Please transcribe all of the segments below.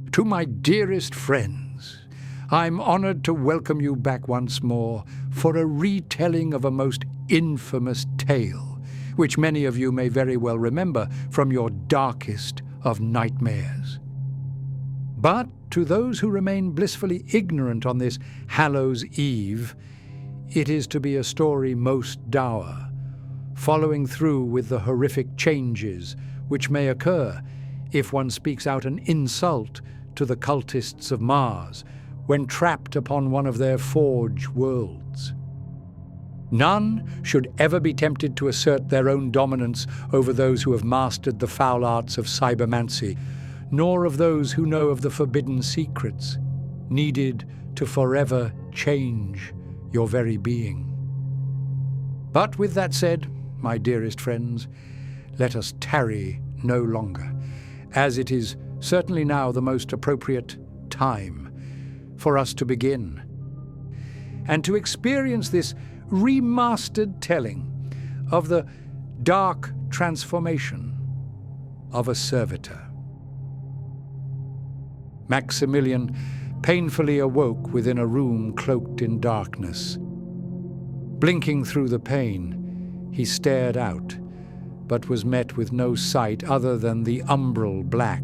To my dearest friends, I'm honored to welcome you back once more for a retelling of a most infamous tale, which many of you may very well remember from your darkest of nightmares. But to those who remain blissfully ignorant on this Hallows Eve, it is to be a story most dour, following through with the horrific changes which may occur if one speaks out an insult to the cultists of Mars when trapped upon one of their forge worlds. None should ever be tempted to assert their own dominance over those who have mastered the foul arts of cybermancy, nor of those who know of the forbidden secrets needed to forever change your very being. But with that said, my dearest friends, let us tarry no longer, as it is certainly now the most appropriate time for us to begin, and to experience this remastered telling of the dark transformation of a servitor. Maximilian painfully awoke within a room cloaked in darkness. Blinking through the pane, he stared out, but was met with no sight other than the umbral black.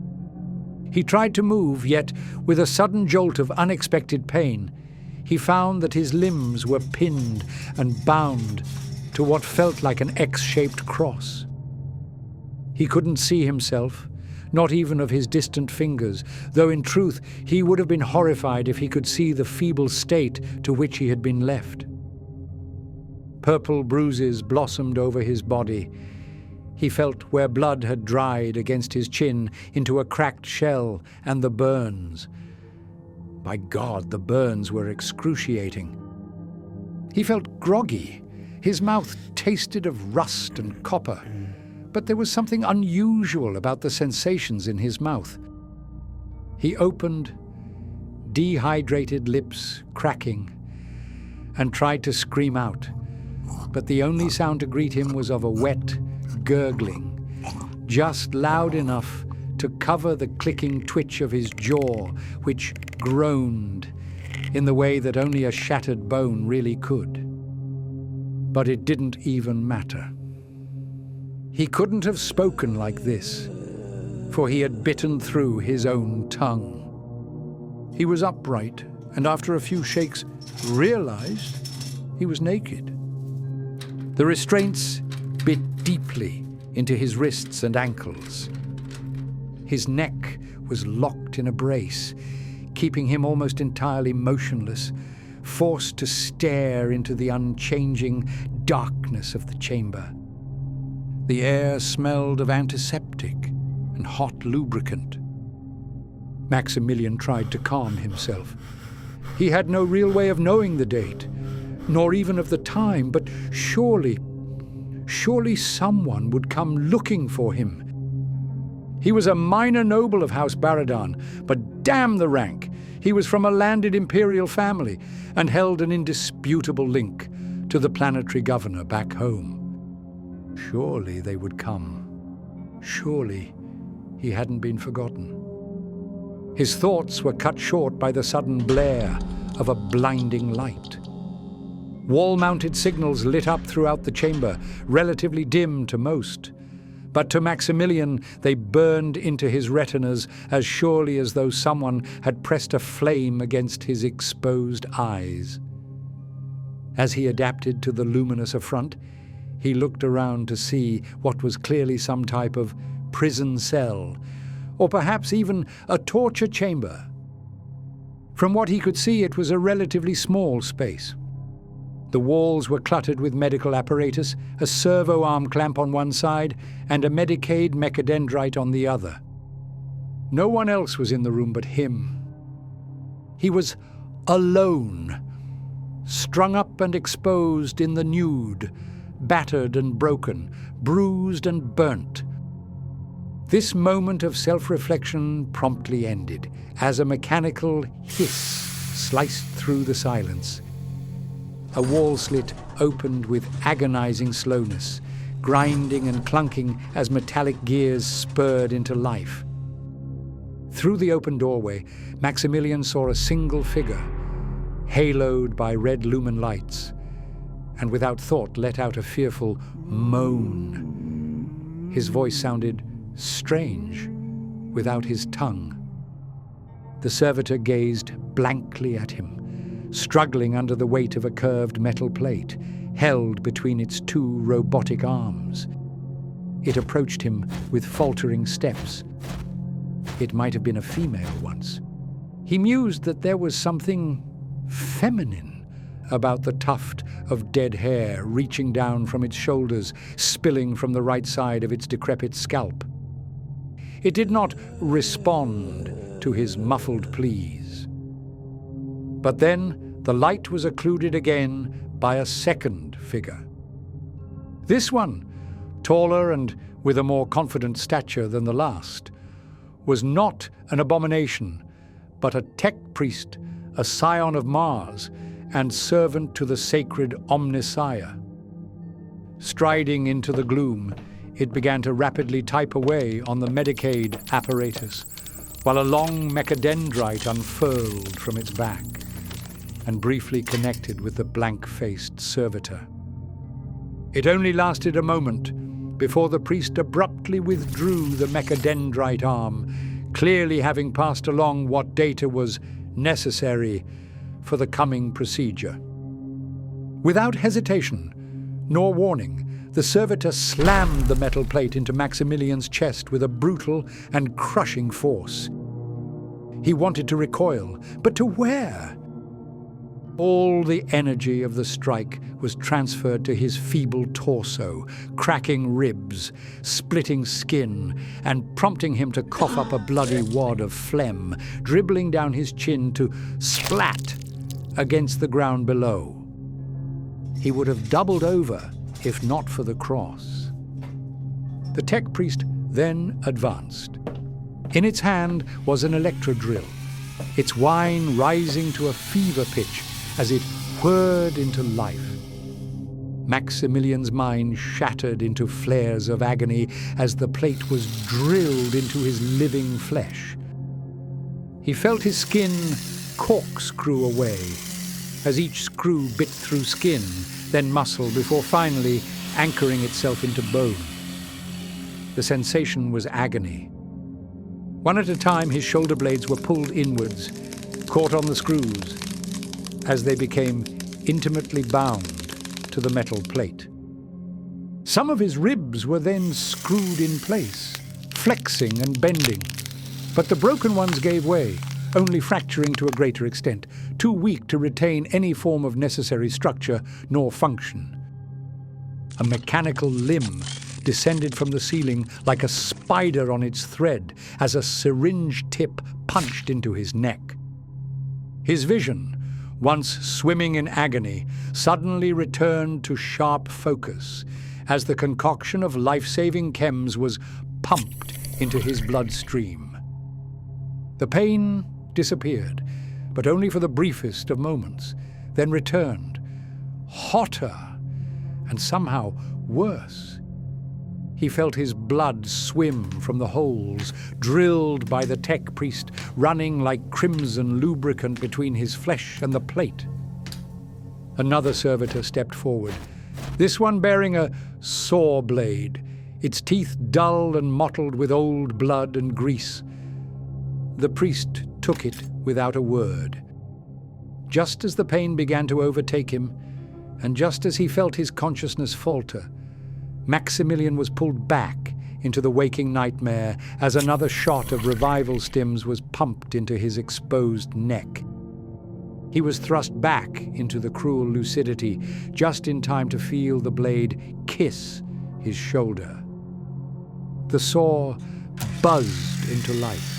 He tried to move, yet with a sudden jolt of unexpected pain, he found that his limbs were pinned and bound to what felt like an X-shaped cross. He couldn't see himself, not even of his distant fingers, though in truth he would have been horrified if he could see the feeble state to which he had been left. Purple bruises blossomed over his body. He felt where blood had dried against his chin into a cracked shell, and the burns. By God, the burns were excruciating. He felt groggy. His mouth tasted of rust and copper, but there was something unusual about the sensations in his mouth. He opened, dehydrated lips cracking, and tried to scream out, but the only sound to greet him was of a wet gurgling, just loud enough to cover the clicking twitch of his jaw, which groaned in the way that only a shattered bone really could. But it didn't even matter. He couldn't have spoken like this, for he had bitten through his own tongue. He was upright, and after a few shakes, realized he was naked. The restraints bit deeply into his wrists and ankles. His neck was locked in a brace, keeping him almost entirely motionless, forced to stare into the unchanging darkness of the chamber. The air smelled of antiseptic and hot lubricant. Maximilian tried to calm himself. He had no real way of knowing the date, nor even of the time, but surely someone would come looking for him. He was a minor noble of House Baradan, but damn the rank! He was from a landed imperial family and held an indisputable link to the planetary governor back home. Surely they would come. Surely he hadn't been forgotten. His thoughts were cut short by the sudden blare of a blinding light. Wall-mounted signals lit up throughout the chamber, relatively dim to most. But to Maximilian, they burned into his retinas as surely as though someone had pressed a flame against his exposed eyes. As he adapted to the luminous affront, he looked around to see what was clearly some type of prison cell, or perhaps even a torture chamber. From what he could see, it was a relatively small space. The walls were cluttered with medical apparatus, a servo arm clamp on one side, and a Medicaid mechadendrite on the other. No one else was in the room but him. He was alone, strung up and exposed in the nude, battered and broken, bruised and burnt. This moment of self-reflection promptly ended, as a mechanical hiss sliced through the silence. A wall slit opened with agonizing slowness, grinding and clunking as metallic gears spurred into life. Through the open doorway, Maximilian saw a single figure, haloed by red lumen lights, and without thought let out a fearful moan. His voice sounded strange, without his tongue. The servitor gazed blankly at him, struggling under the weight of a curved metal plate, held between its two robotic arms. It approached him with faltering steps. It might have been a female once. He mused that there was something feminine about the tuft of dead hair reaching down from its shoulders, spilling from the right side of its decrepit scalp. It did not respond to his muffled pleas. But then the light was occluded again by a second figure. This one, taller and with a more confident stature than the last, was not an abomination, but a tech priest, a scion of Mars, and servant to the sacred Omnissiah. Striding into the gloom, it began to rapidly type away on the Medicaid apparatus, while a long mechadendrite unfurled from its back and briefly connected with the blank-faced servitor. It only lasted a moment before the priest abruptly withdrew the mechadendrite arm, clearly having passed along what data was necessary for the coming procedure. Without hesitation nor warning, the servitor slammed the metal plate into Maximilian's chest with a brutal and crushing force. He wanted to recoil, but to where? All the energy of the strike was transferred to his feeble torso, cracking ribs, splitting skin, and prompting him to cough up a bloody wad of phlegm, dribbling down his chin to splat against the ground below. He would have doubled over if not for the cross. The tech priest then advanced. In its hand was an electrodrill, its whine rising to a fever pitch as it whirred into life. Maximilian's mind shattered into flares of agony as the plate was drilled into his living flesh. He felt his skin corkscrew away as each screw bit through skin, then muscle, before finally anchoring itself into bone. The sensation was agony. One at a time, his shoulder blades were pulled inwards, caught on the screws, as they became intimately bound to the metal plate. Some of his ribs were then screwed in place, flexing and bending, but the broken ones gave way, only fracturing to a greater extent, too weak to retain any form of necessary structure nor function. A mechanical limb descended from the ceiling like a spider on its thread as a syringe tip punched into his neck. His vision, once swimming in agony, suddenly returned to sharp focus as the concoction of life-saving chems was pumped into his bloodstream. The pain disappeared, but only for the briefest of moments, then returned, hotter and somehow worse. He felt his blood swim from the holes drilled by the tech priest, running like crimson lubricant between his flesh and the plate. Another servitor stepped forward, this one bearing a saw blade, its teeth dull and mottled with old blood and grease. The priest took it without a word. Just as the pain began to overtake him, and just as he felt his consciousness falter, Maximilian was pulled back into the waking nightmare as another shot of revival stims was pumped into his exposed neck. He was thrust back into the cruel lucidity just in time to feel the blade kiss his shoulder. The saw buzzed into life.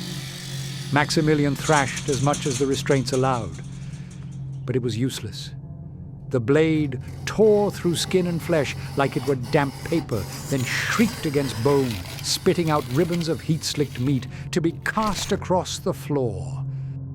Maximilian thrashed as much as the restraints allowed, but it was useless. The blade tore through skin and flesh like it were damp paper, then shrieked against bone, spitting out ribbons of heat-slicked meat to be cast across the floor.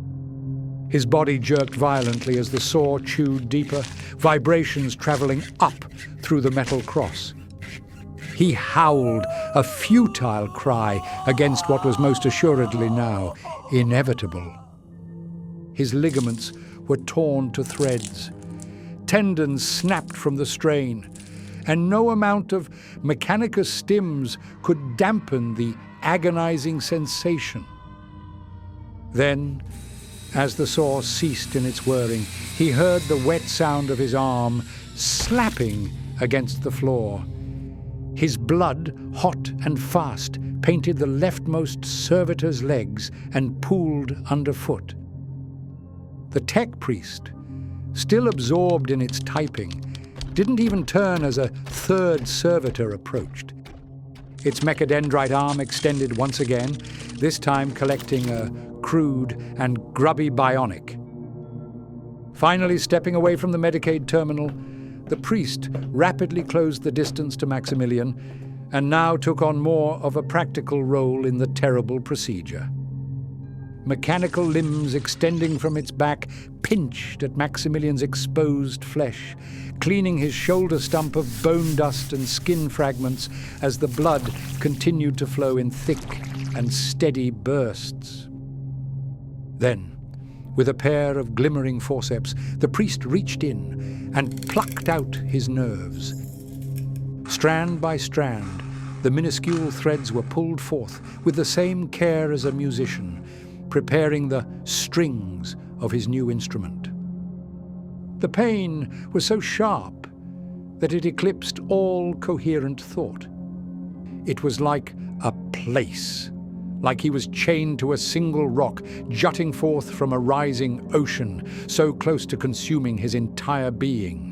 His body jerked violently as the saw chewed deeper, vibrations traveling up through the metal cross. He howled, a futile cry against what was most assuredly now inevitable. His ligaments were torn to threads. Tendons snapped from the strain, and no amount of Mechanicus stims could dampen the agonizing sensation. Then, as the saw ceased in its whirring, he heard the wet sound of his arm slapping against the floor. His blood, hot and fast, painted the leftmost servitor's legs and pooled underfoot. The tech priest, still absorbed in its typing, didn't even turn as a third servitor approached. Its mechadendrite arm extended once again, this time collecting a crude and grubby bionic. Finally stepping away from the Medicaid terminal, the priest rapidly closed the distance to Maximilian and now took on more of a practical role in the terrible procedure. Mechanical limbs extending from its back pinched at Maximilian's exposed flesh, cleaning his shoulder stump of bone dust and skin fragments as the blood continued to flow in thick and steady bursts. Then, with a pair of glimmering forceps, the priest reached in and plucked out his nerves. Strand by strand, the minuscule threads were pulled forth with the same care as a musician, preparing the strings of his new instrument. The pain was so sharp that it eclipsed all coherent thought. It was like a place, like he was chained to a single rock jutting forth from a rising ocean, so close to consuming his entire being.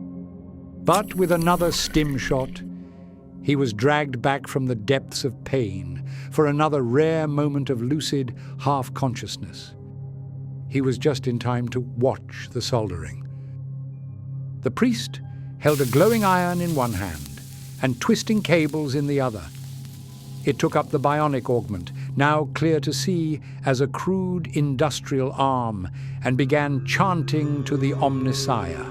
But with another stim shot, he was dragged back from the depths of pain for another rare moment of lucid half-consciousness. He was just in time to watch the soldering. The priest held a glowing iron in one hand and twisting cables in the other. It took up the bionic augment, now clear to see as a crude industrial arm, and began chanting to the Omnissiah.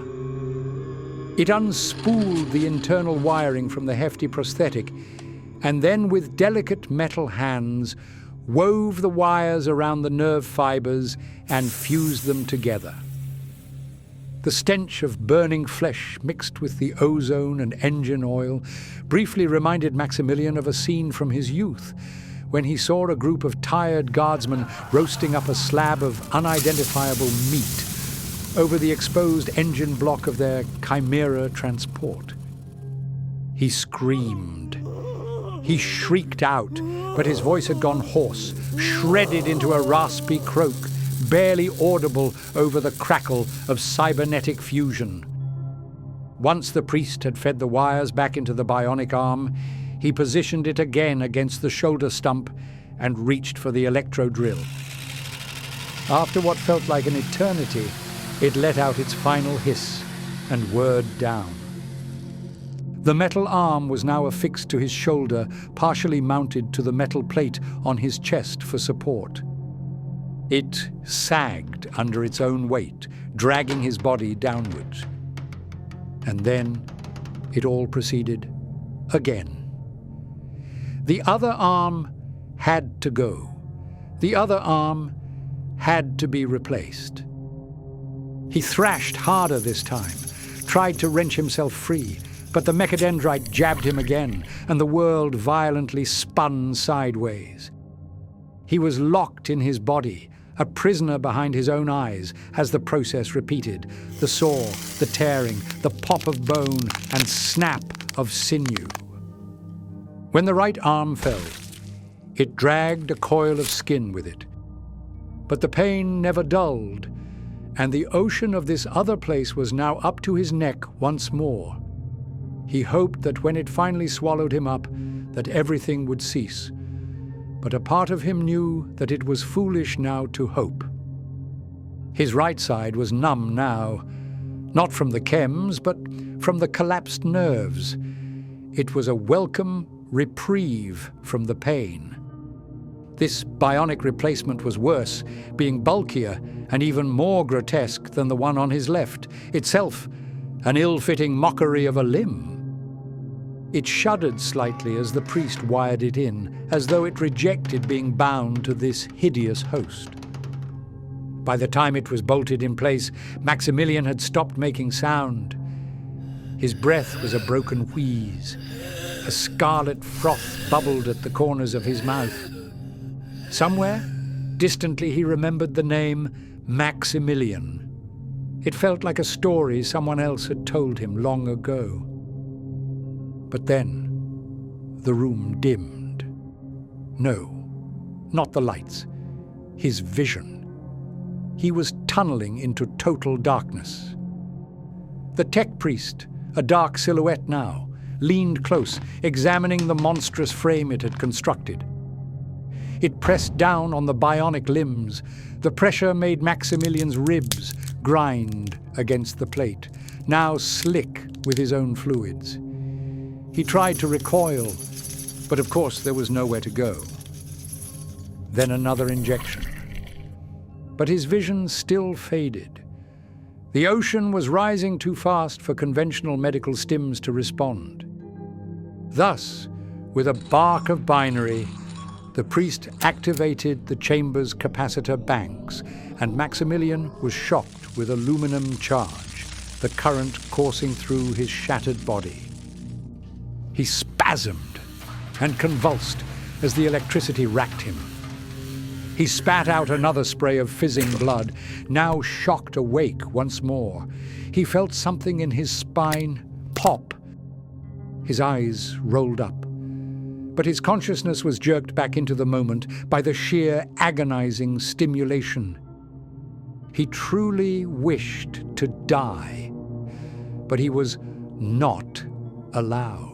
It unspooled the internal wiring from the hefty prosthetic, and then with delicate metal hands wove the wires around the nerve fibers and fused them together. The stench of burning flesh mixed with the ozone and engine oil briefly reminded Maximilian of a scene from his youth, when he saw a group of tired guardsmen roasting up a slab of unidentifiable meat over the exposed engine block of their Chimera transport. He screamed. He shrieked out, but his voice had gone hoarse, shredded into a raspy croak, barely audible over the crackle of cybernetic fusion. Once the priest had fed the wires back into the bionic arm, he positioned it again against the shoulder stump and reached for the electro drill. After what felt like an eternity, it let out its final hiss and whirred down. The metal arm was now affixed to his shoulder, partially mounted to the metal plate on his chest for support. It sagged under its own weight, dragging his body downwards. And then it all proceeded again. The other arm had to go. The other arm had to be replaced. He thrashed harder this time, tried to wrench himself free, but the mechadendrite jabbed him again, and the world violently spun sideways. He was locked in his body, a prisoner behind his own eyes, as the process repeated, the saw, the tearing, the pop of bone and snap of sinew. When the right arm fell, it dragged a coil of skin with it. But the pain never dulled, and the ocean of this other place was now up to his neck once more. He hoped that when it finally swallowed him up, that everything would cease. But a part of him knew that it was foolish now to hope. His right side was numb now, not from the chems, but from the collapsed nerves. It was a welcome reprieve from the pain. This bionic replacement was worse, being bulkier and even more grotesque than the one on his left, itself an ill-fitting mockery of a limb. It shuddered slightly as the priest wired it in, as though it rejected being bound to this hideous host. By the time it was bolted in place, Maximilian had stopped making sound. His breath was a broken wheeze. A scarlet froth bubbled at the corners of his mouth. Somewhere, distantly, he remembered the name Maximilian. It felt like a story someone else had told him long ago. But then, the room dimmed. No, not the lights. His vision. He was tunneling into total darkness. The tech priest, a dark silhouette now, leaned close, examining the monstrous frame it had constructed. It pressed down on the bionic limbs. The pressure made Maximilian's ribs grind against the plate, now slick with his own fluids. He tried to recoil, but of course there was nowhere to go. Then another injection. But his vision still faded. The ocean was rising too fast for conventional medical stims to respond. Thus, with a bark of binary, the priest activated the chamber's capacitor banks, and Maximilian was shocked with aluminum charge, the current coursing through his shattered body. He spasmed and convulsed as the electricity racked him. He spat out another spray of fizzing blood, now shocked awake once more. He felt something in his spine pop. His eyes rolled up. But his consciousness was jerked back into the moment by the sheer agonizing stimulation. He truly wished to die, but he was not allowed.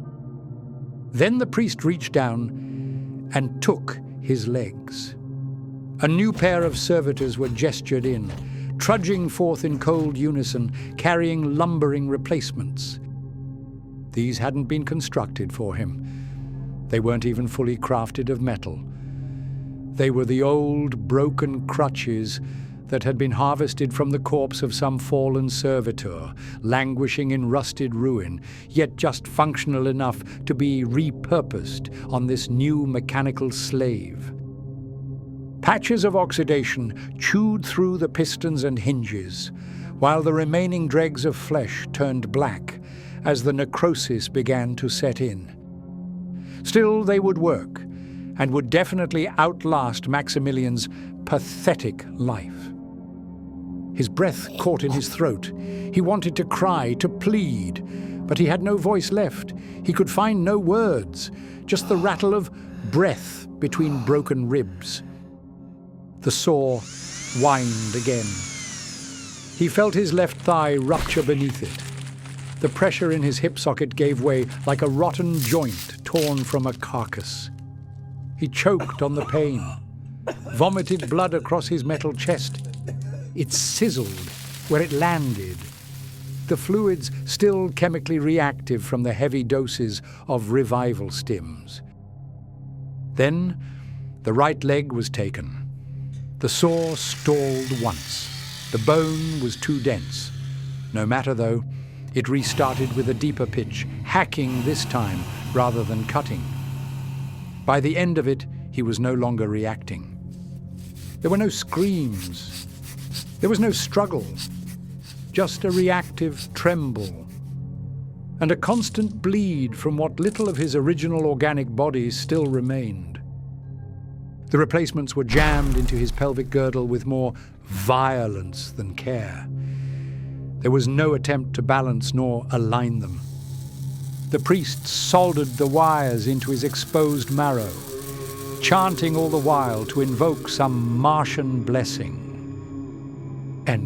Then the priest reached down and took his legs. A new pair of servitors were gestured in, trudging forth in cold unison, carrying lumbering replacements. These hadn't been constructed for him. They weren't even fully crafted of metal. They were the old, broken crutches that had been harvested from the corpse of some fallen servitor, languishing in rusted ruin, yet just functional enough to be repurposed on this new mechanical slave. Patches of oxidation chewed through the pistons and hinges, while the remaining dregs of flesh turned black as the necrosis began to set in. Still, they would work, and would definitely outlast Maximilian's pathetic life. His breath caught in his throat. He wanted to cry, to plead, but he had no voice left. He could find no words, just the rattle of breath between broken ribs. The saw whined again. He felt his left thigh rupture beneath it. The pressure in his hip socket gave way like a rotten joint torn from a carcass. He choked on the pain, vomited blood across his metal chest. It sizzled where it landed, the fluids still chemically reactive from the heavy doses of revival stims. Then the right leg was taken. The saw stalled once. The bone was too dense. No matter, though, it restarted with a deeper pitch, hacking this time rather than cutting. By the end of it, he was no longer reacting. There were no screams. There was no struggle, just a reactive tremble, and a constant bleed from what little of his original organic body still remained. The replacements were jammed into his pelvic girdle with more violence than care. There was no attempt to balance nor align them. The priest soldered the wires into his exposed marrow, chanting all the while to invoke some Martian blessing. And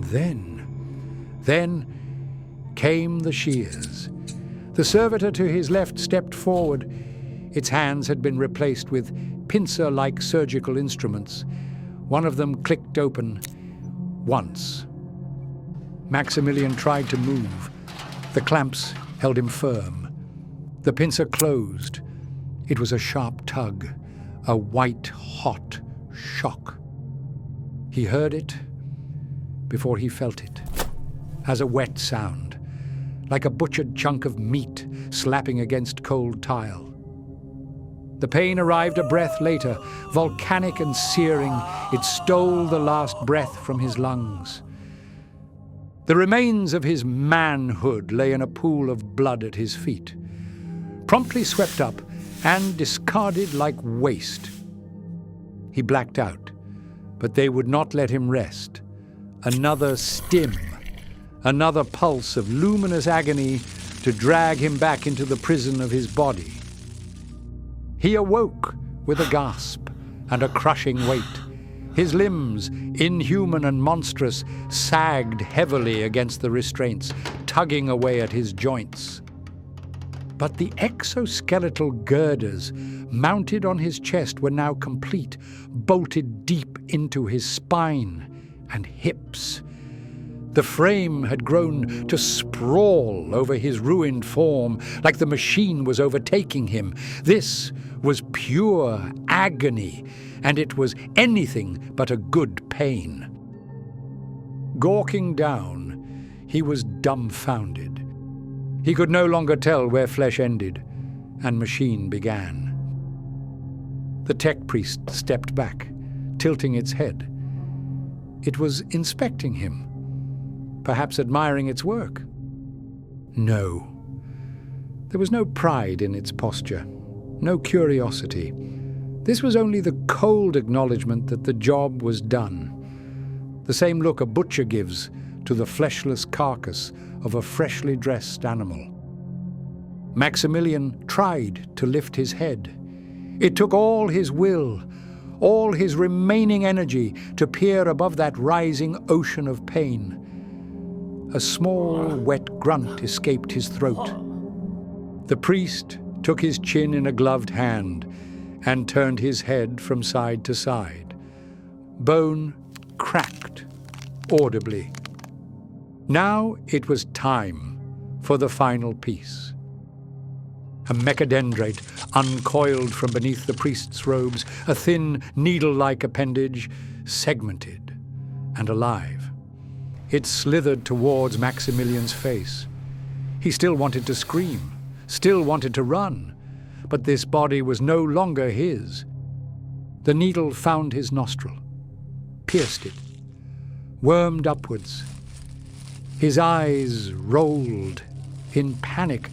then came the shears. The servitor to his left stepped forward. Its hands had been replaced with pincer-like surgical instruments. One of them clicked open once. Maximilian tried to move. The clamps held him firm. The pincer closed. It was a sharp tug, a white-hot shock. He heard it before he felt it, as a wet sound, like a butchered chunk of meat slapping against cold tile. The pain arrived a breath later, volcanic and searing. It stole the last breath from his lungs. The remains of his manhood lay in a pool of blood at his feet, promptly swept up and discarded like waste. He blacked out, but they would not let him rest. Another stim, another pulse of luminous agony to drag him back into the prison of his body. He awoke with a gasp and a crushing weight. His limbs, inhuman and monstrous, sagged heavily against the restraints, tugging away at his joints. But the exoskeletal girders mounted on his chest were now complete, bolted deep into his spine and hips. The frame had grown to sprawl over his ruined form, like the machine was overtaking him. This was pure agony, and it was anything but a good pain. Gawking down, he was dumbfounded. He could no longer tell where flesh ended and machine began. The tech priest stepped back, tilting its head. It was inspecting him, perhaps admiring its work. No. There was no pride in its posture, no curiosity. This was only the cold acknowledgement that the job was done. The same look a butcher gives to the fleshless carcass of a freshly dressed animal. Maximilian tried to lift his head. It took all his will, all his remaining energy to peer above that rising ocean of pain. A small, wet grunt escaped his throat. The priest took his chin in a gloved hand and turned his head from side to side. Bone cracked audibly. Now it was time for the final piece. A mechadendrate uncoiled from beneath the priest's robes, a thin, needle-like appendage, segmented and alive. It slithered towards Maximilian's face. He still wanted to scream, still wanted to run, but this body was no longer his. The needle found his nostril, pierced it, wormed upwards. His eyes rolled in panic.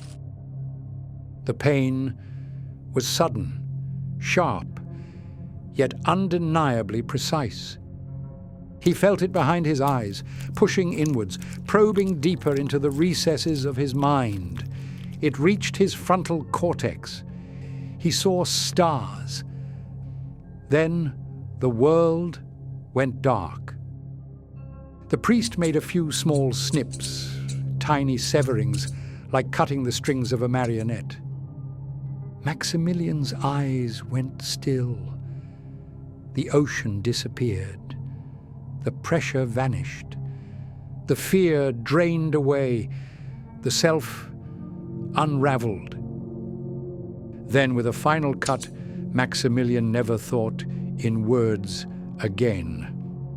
The pain was sudden, sharp, yet undeniably precise. He felt it behind his eyes, pushing inwards, probing deeper into the recesses of his mind. It reached his frontal cortex. He saw stars. Then the world went dark. The priest made a few small snips, tiny severings, like cutting the strings of a marionette. Maximilian's eyes went still. The ocean disappeared. The pressure vanished. The fear drained away. The self unraveled. Then, with a final cut, Maximilian never thought in words again.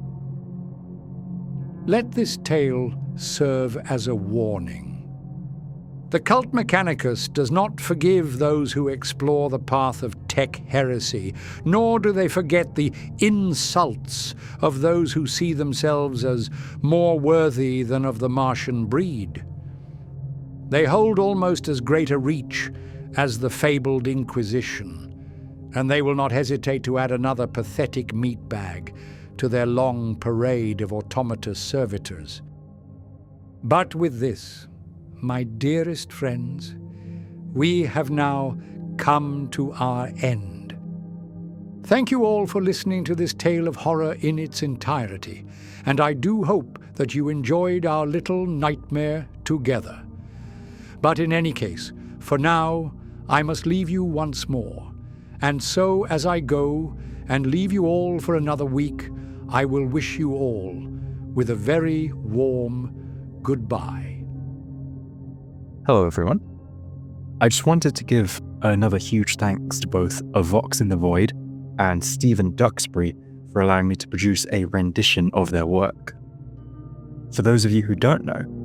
Let this tale serve as a warning. The cult Mechanicus does not forgive those who explore the path of tech heresy, nor do they forget the insults of those who see themselves as more worthy than of the Martian breed. They hold almost as great a reach as the fabled Inquisition, and they will not hesitate to add another pathetic meatbag to their long parade of automatous servitors. But with this, my dearest friends, we have now come to our end. Thank you all for listening to this tale of horror in its entirety, and I do hope that you enjoyed our little nightmare together. But in any case, for now, I must leave you once more, and so as I go and leave you all for another week, I will wish you all with a very warm goodbye. Hello everyone. I just wanted to give another huge thanks to both A Vox in the Void and Stephen Duxbury for allowing me to produce a rendition of their work. For those of you who don't know,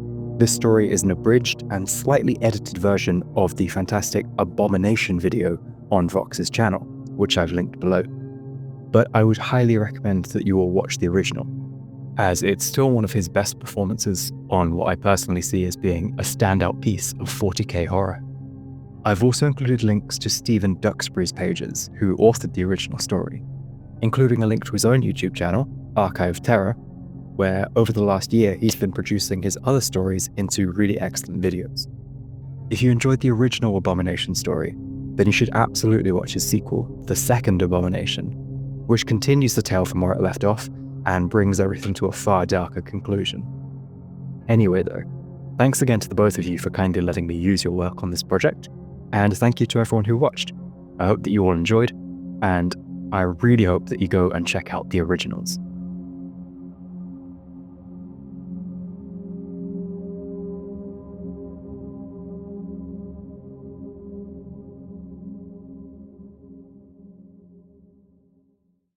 This story is an abridged and slightly edited version of the fantastic Abomination video on Vox's channel, which I've linked below. But I would highly recommend that you all watch the original, as it's still one of his best performances on what I personally see as being a standout piece of 40k horror. I've also included links to Stephen Duxbury's pages, who authored the original story, including a link to his own YouTube channel, Archive of Terror, where over the last year he's been producing his other stories into really excellent videos. If you enjoyed the original Abomination story, then you should absolutely watch his sequel, The Second Abomination, which continues the tale from where it left off and brings everything to a far darker conclusion. Anyway though, thanks again to the both of you for kindly letting me use your work on this project, and thank you to everyone who watched. I hope that you all enjoyed, and I really hope that you go and check out the originals.